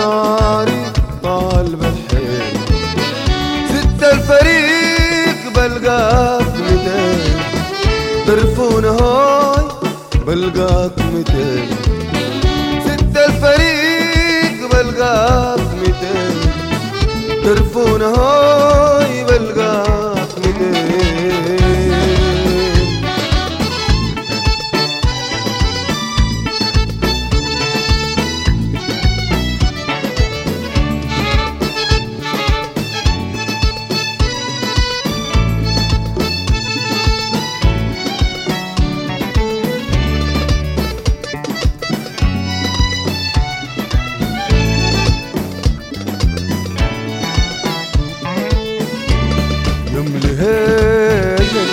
انتظاري طال بالحيل. ستة الفريق بلقاك 200 طرفون هاي بلقاك 200. ستة الفريق بلقاك 200 طرفون هاي بلقاك 200. هيجن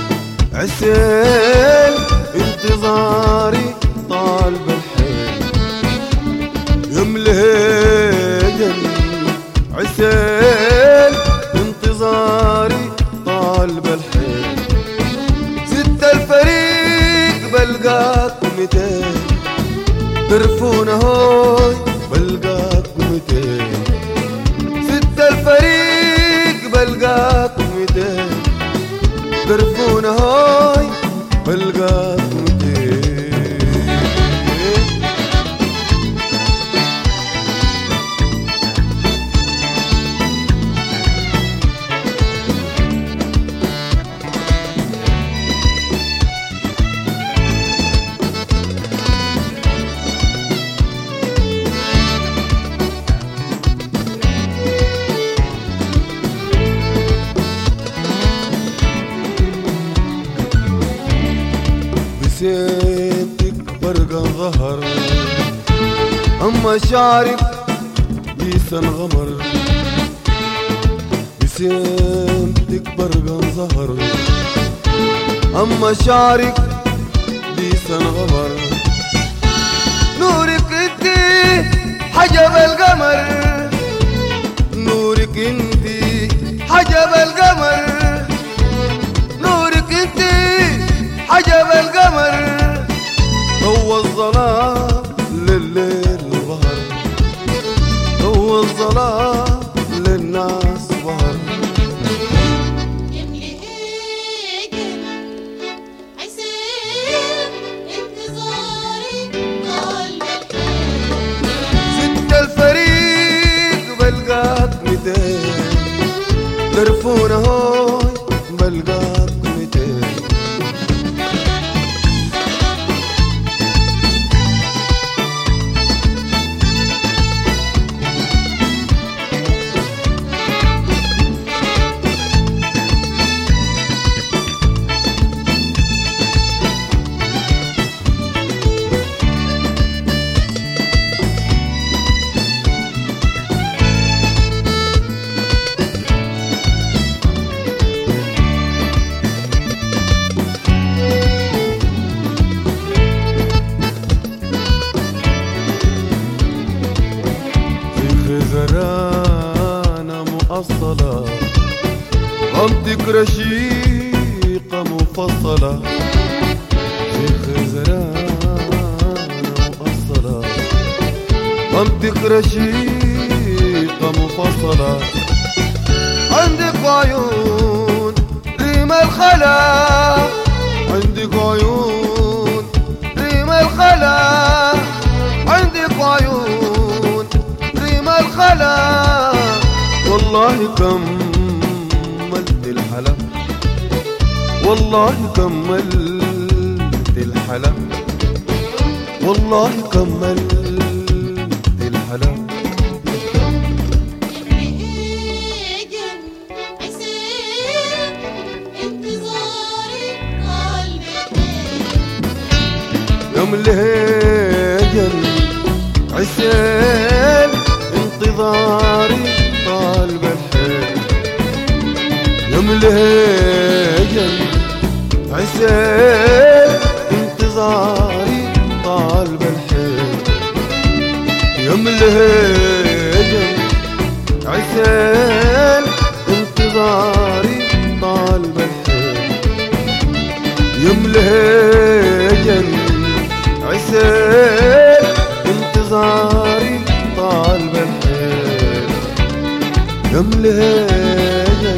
عسيل انتظاري طال بالحيل. يملي هيجن عسيل انتظاري طال بالحيل. ستة الفريق بلقاك 200 طرفون هاي بلقاك 200. ستة الفريق بلقاك 200 طرفون هاي بلقاك 200. بسيتك برقا ظهر أما شعرك بيسن غمر. بسيتك برقا ظهر أما شعرك بيسن غمر. نورك انتي حجب القمر. نورك انتي حجب القمر. نورك انتي حجب القمر. هو الظلام لليل ظهر. هو الظلام للناس ظهر. يملي هيجن عسيل انتظاري طال بالحيل. ستة الفريق بلقاك 200 طرفون هاي بلقاك 200. خزرانة مؤصلة غمتك رشيقة مفصلة. في خزرانة مؤصلة غمتك رشيقة مفصلة. عندك عيون ريم الخلا. عندك عيون ريم الخلا. عندك عيون ريم الخلا. والله كملت الحلا. والله كملت الحلا. والله كملت الحلا. هيجن عسيل انتظاري طال بالحيل. يملي هيجن عسيل انتظاري طال بالحيل. يملي هيجن عسيل انتظاري طال بالحيل. يملي هيجن عسيل انتظاري طال بالحيل. يملي هيجن عسيل انتظاري طال بالحيل. يا ملهجن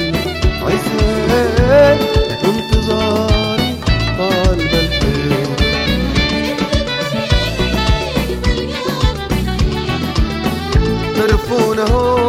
عسان انتظاري طال بالحيل تعرفونه